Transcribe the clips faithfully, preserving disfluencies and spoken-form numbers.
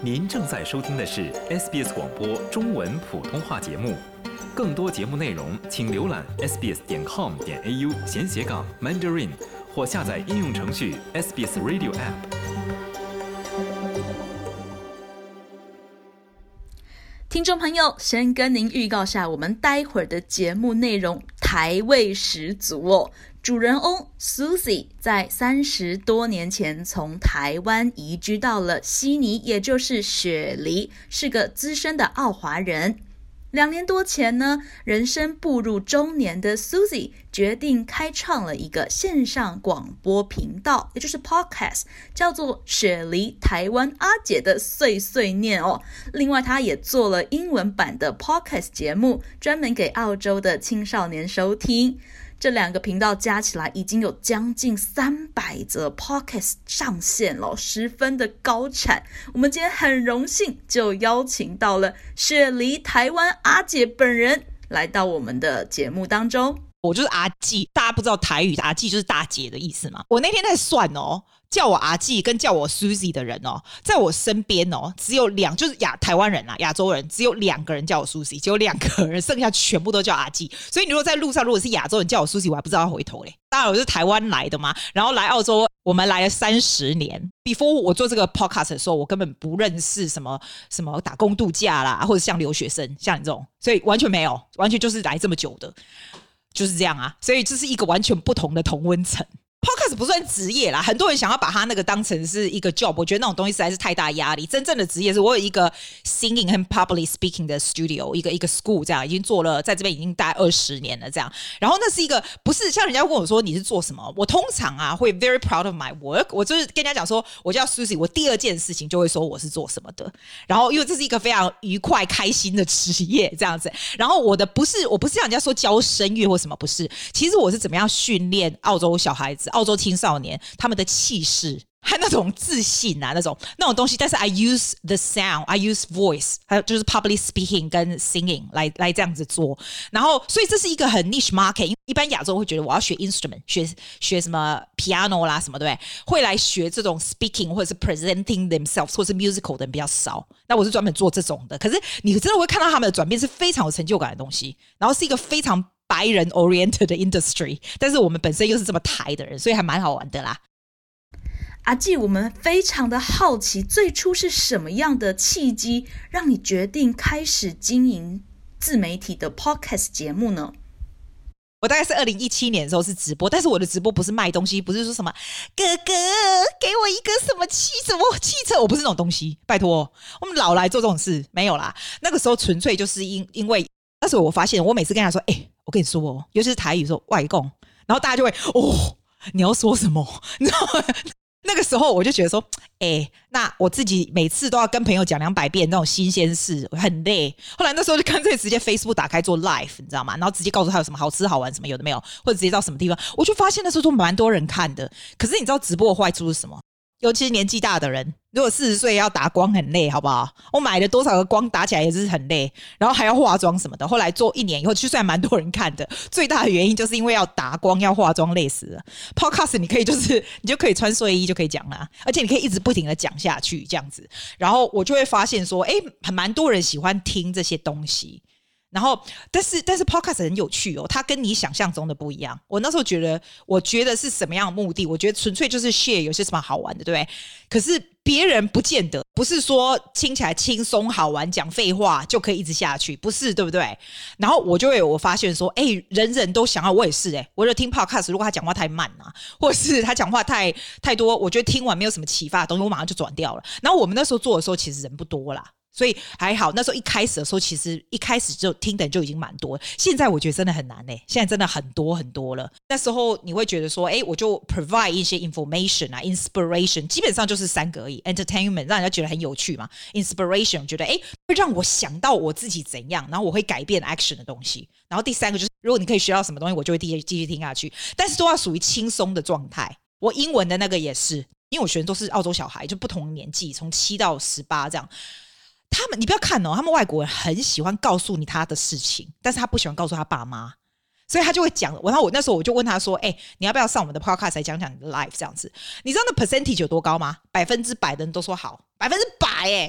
您正在收听的是 S B S 广播中文普通话节目。更多节目内容，请浏览 s b s 点 com 点 a u 闲斜杠 Mandarin 或下载应用程序 S B S Radio App。 听众朋友，先跟您预告下我们待会儿的节目内容，台味十足哦。主人翁 Susie 在三十多年前从台湾移居到了悉尼，也就是雪梨，是个资深的澳华人。两年多前呢，人生步入中年的 Susie 决定开创了一个线上广播频道，也就是 podcast， 叫做雪梨台湾阿姐的碎碎念哦。另外，她也做了英文版的 podcast 节目，专门给澳洲的青少年收听。这两个频道加起来已经有将近三百则 podcast 上线了，十分的高产。我们今天很荣幸就邀请到了雪梨台湾阿姐本人来到我们的节目当中。 我就是阿纪，大家不知道台语阿纪就是大姐的意思嘛。我那天在算哦，叫我阿纪跟叫我 Susie 的人哦，在我身边哦，只有两，就是亚台湾人啊，亚洲人只有两个人叫我 Susie， 只有两个人，剩下全部都叫阿纪。所以你如果在路上，如果是亚洲人叫我 Susie， 我还不知道要回头嘞。当然我是台湾来的嘛，然后来澳洲，我们来了三十年。Before 我做这个 podcast 的时候，我根本不认识什么什么打工度假啦，或者像留学生，像你这种，所以完全没有，完全就是来这么久的。就是这样啊，所以这是一个完全不同的同温层。Podcast 不算职业啦，很多人想要把它那个当成是一个 job， 我觉得那种东西实在是太大压力。真正的职业是我有一个 singing 和 public speaking 的 studio， 一个一个 school， 这样已经做了，在这边已经大概二十年了这样。然后那是一个不是像人家问我说你是做什么，我通常啊会 very proud of my work， 我就是跟人家讲说我叫 Susie， 我第二件事情就会说我是做什么的。然后因为这是一个非常愉快开心的职业这样子。然后我的不是我不是像人家说教声乐或什么，不是，其实我是怎么样训练澳洲小孩子。澳洲青少年他们的气势和那种自信啊，那种那种东西，但是 I use the sound, I use voice， 还有就是 public speaking 跟 singing 来来这样子做。然后所以这是一个很 niche market， 因为一般亚洲会觉得我要学 instrument， 学学什么 piano 啦什么，对不对？会来学这种 speaking 或者是 presenting themselves 或者是 musical 的人比较少。那我是专门做这种的，可是你真的会看到他们的转变是非常有成就感的东西，然后是一个非常白人 oriented 的 industry， 但是我们本身又是这么台的人，所以还蛮好玩的啦。 阿纪，我们非常的好奇，最初是什么样的契机让你决定开始经营自媒体的 podcast 节目呢？ 我大概是二零一七年的时候是直播，但是我的直播不是卖东西，不是说什么哥哥给我一个什么汽什么汽车，我不是那种东西，拜托，我们老来做这种事没有啦。那个时候纯粹就是因因为那时候我发现，我每次跟他说，哎、欸，我跟你说哦，尤其是台语说外公，然后大家就会哦，你要说什么？你知道吗？那个时候我就觉得说，哎、欸，那我自己每次都要跟朋友讲两百遍那种新鲜事，很累。后来那时候就干脆直接 Facebook 打开做 live， 你知道吗？然后直接告诉他有什么好吃好玩什么有的没有，或者直接到什么地方，我就发现那时候都蛮多人看的。可是你知道直播的坏处是什么？尤其是年纪大的人，如果四十岁要打光很累，好不好？我买了多少个光打起来也是很累，然后还要化妆什么的。后来做一年以后，就算蛮多人看的，最大的原因就是因为要打光要化妆，累死了。Podcast 你可以就是你就可以穿睡衣就可以讲了，而且你可以一直不停的讲下去这样子。然后我就会发现说，哎，很蛮多人喜欢听这些东西。然后但是但是 podcast 很有趣哦，它跟你想象中的不一样。我那时候觉得我觉得是什么样的目的，我觉得纯粹就是 share 有些什么好玩的，对不对？可是别人不见得，不是说听起来轻松好玩讲废话就可以一直下去，不是，对不对？然后我就会有我发现说，哎，人人都想要，我也是哎，我就听 podcast， 如果他讲话太慢啊，或者是他讲话太太多，我觉得听完没有什么启发的东西，我马上就转掉了。然后我们那时候做的时候其实人不多啦，所以还好，那时候一开始的时候，其实一开始就听的人就已经蛮多。现在我觉得真的很难欸，现在真的很多很多了。那时候你会觉得说，哎，我就 provide 一些 information 啊 ，inspiration， 基本上就是三个而已 ，entertainment 让人家觉得很有趣嘛 ，inspiration 我觉得哎会让我想到我自己怎样，然后我会改变 action 的东西。然后第三个就是，如果你可以学到什么东西，我就会继续继续听下去，但是都要属于轻松的状态。我英文的那个也是，因为我学的都是澳洲小孩，就不同年纪，从七到十八这样。他们你不要看哦，他们外国人很喜欢告诉你他的事情，但是他不喜欢告诉他爸妈，所以他就会讲。然后我那时候我就问他说：“哎、欸，你要不要上我们的 podcast 来讲讲你的 life 这样子？”你知道那 percentage 有多高吗？百分之百的人都说好，百分之百哎。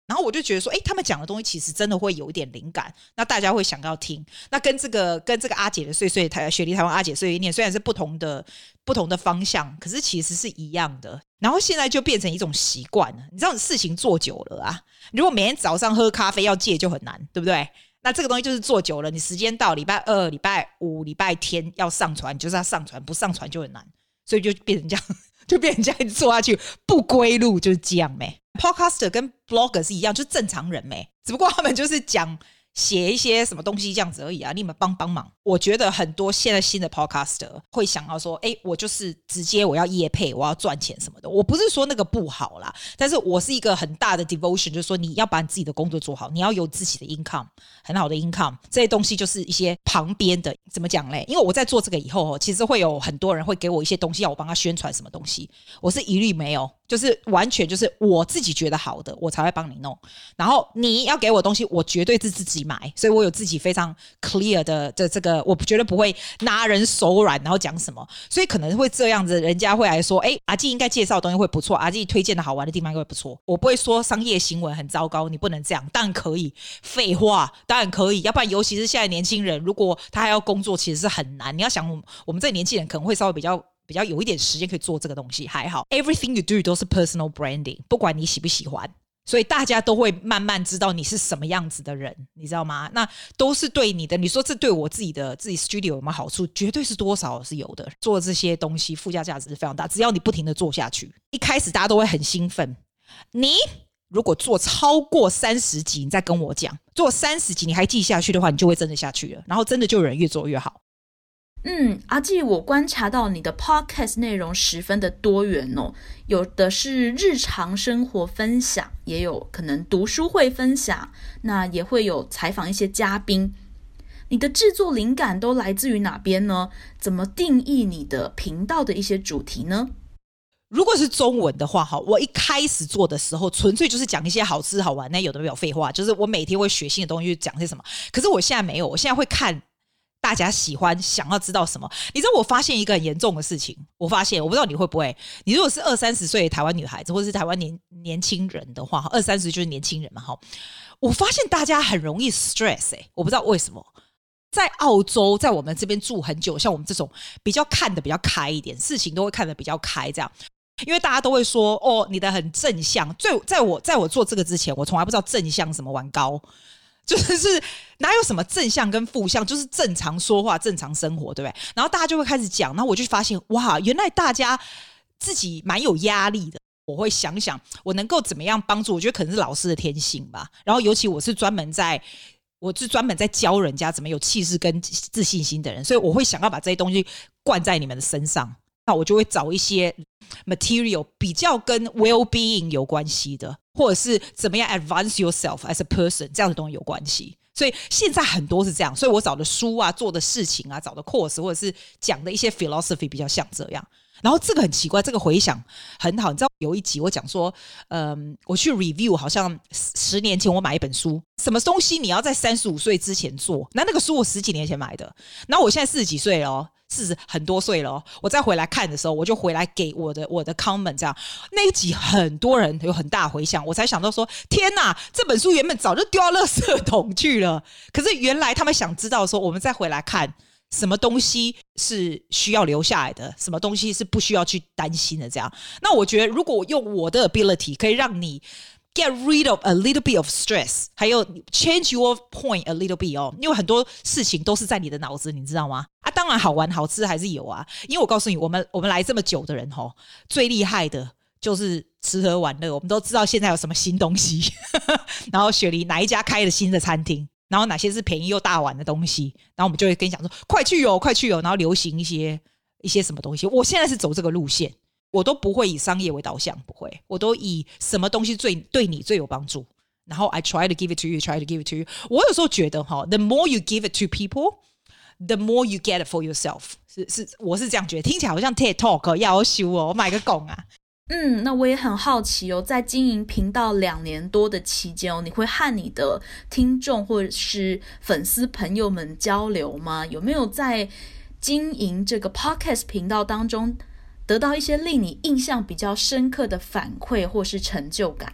然后我就觉得说，哎，他们讲的东西其实真的会有一点灵感，那大家会想要听。那跟这个跟这个阿姐的碎碎台雪梨台湾阿姐碎碎念虽然是不同的不同的方向，可是其实是一样的。然后现在就变成一种习惯了，你知道事情做久了啊，如果每天早上喝咖啡要戒就很难，对不对？那这个东西就是做久了，你时间到礼拜二、礼拜五、礼拜天要上传，就是要上传，不上传就很难，所以就变成这样，就变成这样一直做下去，不归路就是这样没。Podcaster 跟 Blogger 是一样，就是正常人没，只不过他们就是讲写一些什么东西这样子而已啊，你们帮帮忙。我觉得很多现在新的 podcaster 会想要说，哎，我就是直接我要业配，我要赚钱什么的。我不是说那个不好啦，但是我是一个很大的 devotion， 就是说你要把你自己的工作做好，你要有自己的 income， 很好的 income， 这些东西就是一些旁边的，怎么讲嘞？因为我在做这个以后，其实会有很多人会给我一些东西，要我帮他宣传什么东西，我是一律没有，就是完全就是我自己觉得好的，我才会帮你弄。然后你要给我东西，我绝对是自己买，所以我有自己非常 clear 的的这个，我绝对不会拿人手软，然后讲什么。所以可能会这样子，人家会来说，哎，阿纪应该介绍的东西会不错，阿纪推荐的好玩的地方应该会不错。我不会说商业行为很糟糕，你不能这样，当然可以。废话，当然可以，要不然尤其是现在年轻人，如果他还要工作，其实是很难。你要想，我们这年轻人可能会稍微比较。比较有一点时间可以做这个东西，还好 everything you do 都是 personal branding， 不管你喜不喜欢，所以大家都会慢慢知道你是什么样子的人，你知道吗？那都是对你的，你说这对我自己的自己 studio 有没有好处？绝对是多少是有的。做这些东西附加价值是非常大，只要你不停的做下去。一开始大家都会很兴奋，你如果做超过三十集，你再跟我讲，做三十集你还记下去的话，你就会真的下去了，然后真的就有人越做越好。 嗯，阿纪，我观察到你的 podcast 内容十分的多元哦，有的是日常生活分享，也有可能读书会分享，那也会有采访一些嘉宾。你的制作灵感都来自于哪边呢？怎么定义你的频道的一些主题呢？ 如果是中文的话，我一开始做的时候纯粹就是讲一些好吃好玩，那有的没有废话，就是我每天会学新的东西，讲些什么。可是我现在没有，我现在会看大家喜欢想要知道什么。你知道我发现一个很严重的事情，我发现我不知道你会不会，你如果是二三十岁的台湾女孩子或者是台湾 年, 年轻人的话，二三十就是年轻人嘛，我发现大家很容易 stress、欸、我不知道为什么。在澳洲，在我们这边住很久，像我们这种比较看得比较开一点，事情都会看得比较开这样，因为大家都会说哦，你的很正向。最在我在我做这个之前，我从来不知道正向什么玩高，就是哪有什么正向跟负向，就是正常说话正常生活，对不对？然后大家就会开始讲，然后我就发现哇，原来大家自己蛮有压力的。我会想想我能够怎么样帮助，我觉得可能是老师的天性吧。然后尤其我是专门在我是专门在教人家怎么有气势跟自信心的人，所以我会想要把这些东西灌在你们的身上。那我就会找一些 material 比较跟 well-being 有关系的，或者是怎么样 advance yourself as a person 这样的东西有关系。所以现在很多是这样，所以我找的书啊，做的事情啊，找的 course 或者是讲的一些 philosophy 比较像这样。然后这个很奇怪，这个回响很好。你知道有一集我讲说，嗯，我去 review， 好像十年前我买一本书，什么东西你要在三十五岁之前做，那那个书我十几年前买的，然后我现在四十几岁了哦，四十很多岁了哦，我再回来看的时候，我就回来给我的我的 comment 这样，那一集很多人有很大回响，我才想到说，天哪，这本书原本早就丢到垃圾桶去了，可是原来他们想知道说，我们再回来看。什么东西是需要留下来的，什么东西是不需要去担心的这样。那我觉得如果我用我的 ability 可以让你 get rid of a little bit of stress， 还有 change your point a little bit 哦，因为很多事情都是在你的脑子，你知道吗？啊，当然好玩好吃还是有啊，因为我告诉你，我们我们来这么久的人吼，最厉害的就是吃喝玩乐，我们都知道现在有什么新东西然后雪梨哪一家开了新的餐厅，然后哪些是便宜又大碗的东西，然后我们就会跟你讲说快去哦快去哦，然后流行一些一些什么东西。我现在是走这个路线，我都不会以商业为导向，不会，我都以什么东西最对你最有帮助，然后 I try to give it to you try to give it to you。 我有时候觉得 the more you give it to people the more you get it for yourself， 是是我是这样觉得，听起来好像 TED Talk 要修哦，我买个拱啊。 嗯，那我也很好奇哦，在经营频道两年多的期间哦，你会和你的听众或者是粉丝朋友们交流吗？有没有在经营这个 podcast 频道当中得到一些令你印象比较深刻的反馈或是成就感？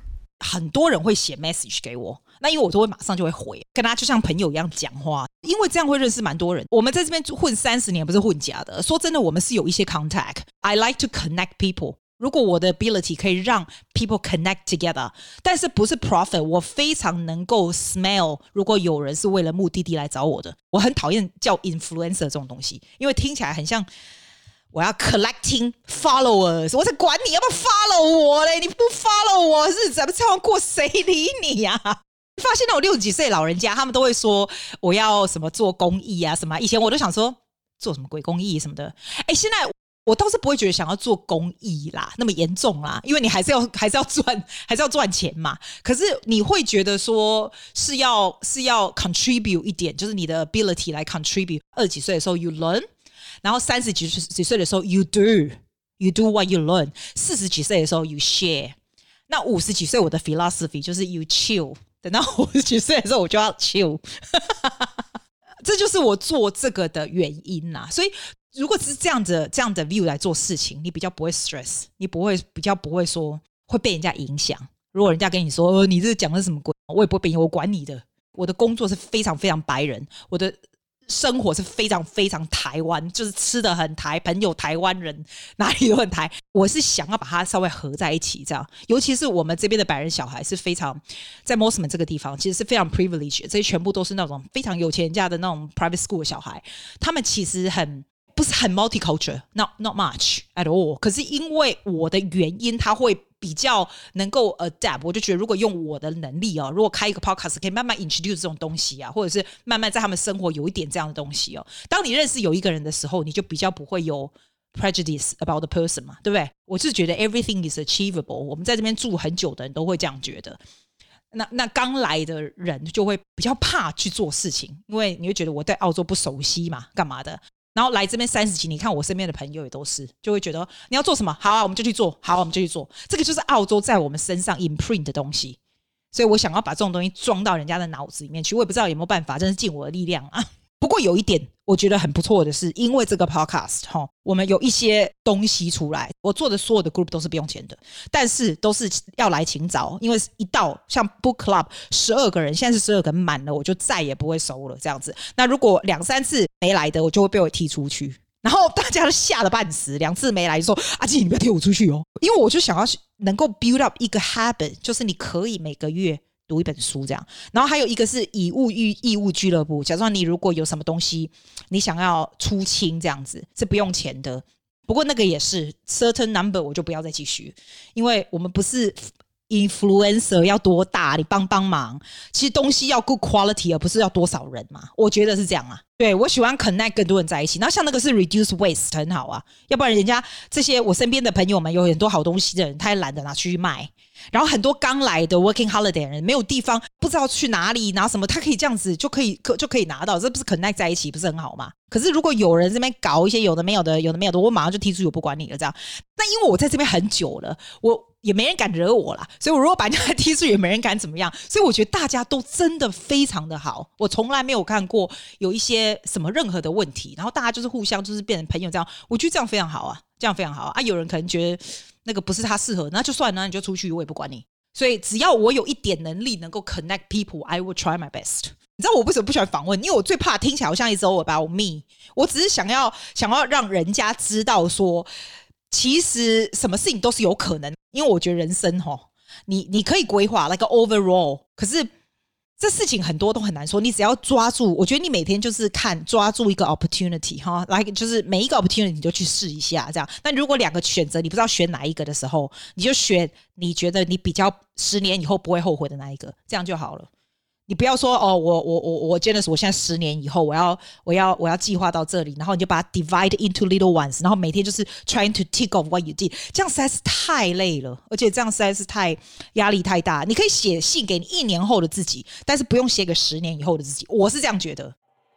很多人会写 message 给我，那因为我都会马上就会回，跟他就像朋友一样讲话，因为这样会认识蛮多人。我们在这边混三十年不是混假的，说真的，我们是有一些 contact。 I like to connect people， 如果我的 ability 可以让 people connect together， 但是不是 profit， 我非常能够 smell 如果有人是为了目的地来找我的。我很讨厌叫 influencer 这种东西，因为听起来很像我要 collecting followers， 我才管你要不要 follow 我嘞，你不 follow 我日子怎么这样过，谁理你呀、啊？发现那种六十几岁老人家，他们都会说我要什么做公益啊什么，以前我都想说做什么鬼公益什么的，哎，现在我倒是不会觉得想要做公益啦那么严重啦，因为你还是要还是要赚还是要赚钱嘛。可是你会觉得说是要是要 contribute 一点，就是你的 ability 来 contribute。二十几岁的时候 you learn， 然后三十几几岁的时候 you do you do what you learn， 四十几岁的时候 you share， 那五十几岁我的 philosophy 就是 you chill， 等到五十几岁的时候我就要 chill 这就是我做这个的原因啦。所以如果是这样子这样的 view 来做事情，你比较不会 stress， 你不会比较不会说会被人家影响。如果人家跟你说、呃、你这讲的是什么鬼，我也不会被影响，我管你的。我的工作是非常非常白人，我的生活是非常非常台湾，就是吃的很台，朋友台湾人哪里都很台。我是想要把它稍微合在一起这样，尤其是我们这边的白人小孩是非常在 Mosman 这个地方其实是非常 privileged， 这些全部都是那种非常有钱人家的那种 private school 的小孩，他们其实很不是很 multicultural， not, not much at all。 可是因为我的原因他会比较能够 adapt， 我就觉得如果用我的能力哦，如果开一个 podcast 可以慢慢 introduce 这种东西啊，或者是慢慢在他们生活有一点这样的东西哦，当你认识有一个人的时候，你就比较不会有 prejudice about the person 嘛，对不对？我是觉得 everything is achievable， 我们在这边住很久的人都会这样觉得。那那刚来的人就会比较怕去做事情，因为你会觉得我在澳洲不熟悉嘛，干嘛的。然后来这边三十几，你看我身边的朋友也都是，就会觉得你要做什么，好啊，我们就去做，好啊，我们就去做。这个就是澳洲在我们身上 imprint 的东西，所以我想要把这种东西装到人家的脑子里面去，我也不知道有没有办法，真是尽我的力量啊。不过有一点我觉得很不错的是，因为这个 podcast 我们有一些东西出来，我做的所有的 group 都是不用钱的，但是都是要来请早，因为一到像 book club 十二个人，现在是十二个人满了，我就再也不会收了这样子。那如果两三次没来的，我就会被我踢出去，然后大家都吓得半死，两次没来就说阿基你不要踢我出去哦，因为我就想要能够 build up 一个 habit， 就是你可以每个月读一本书这样。然后还有一个是以物易物俱乐部，假装你如果有什么东西你想要出清这样子是不用钱的，不过那个也是 certain number 我就不要再继续，因为我们不是 influencer 要多大你帮帮忙，其实东西要 good quality 而不是要多少人嘛，我觉得是这样啊。对，我喜欢 connect 更多人在一起，然后像那个是 reduce waste 很好啊，要不然人家这些我身边的朋友们有很多好东西的人他也懒得拿去卖，然后很多刚来的 working holiday 的人没有地方不知道去哪里拿什么，他可以这样子就可以就可以拿到，这不是 connect 在一起不是很好吗？可是如果有人这边搞一些有的没有的有的没有的，我马上就踢出去，我不管你了这样。那因为我在这边很久了，我也没人敢惹我啦，所以我如果把人家踢出去也没人敢怎么样，所以我觉得大家都真的非常的好，我从来没有看过有一些什么任何的问题，然后大家就是互相就是变成朋友这样，我觉得这样非常好啊，这样非常好 啊, 啊有人可能觉得那个不是他适合，那就算了，你就出去，我也不管你。所以只要我有一点能力能够 connect people I will try my best。 你知道我为什么不喜欢访问，因为我最怕听起来好像 it's all about me， 我只是想要想要让人家知道说其实什么事情都是有可能，因为我觉得人生齁你你可以规划 like overall， 可是这事情很多都很难说，你只要抓住，我觉得你每天就是看抓住一个 opportunity 哈，来就是每一个 opportunity 你就去试一下这样。那如果两个选择你不知道选哪一个的时候，你就选你觉得你比较十年以后不会后悔的那一个，这样就好了。你不要说哦，我我我我真的是我现在十年以后我要我要我要计划到这里，然后你就把它 divide into little ones， 然后每天就是 trying to tick off what you did， 这样实在是太累了，而且这样实在是太压力太大。你可以写信给你一年后的自己，但是不用写给十年以后的自己，我是这样觉得。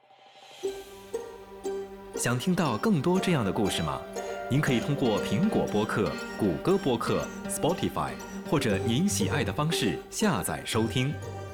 想听到更多这样的故事吗？您可以通过苹果播客、谷歌播客、Spotify 或者您喜爱的方式下载收听。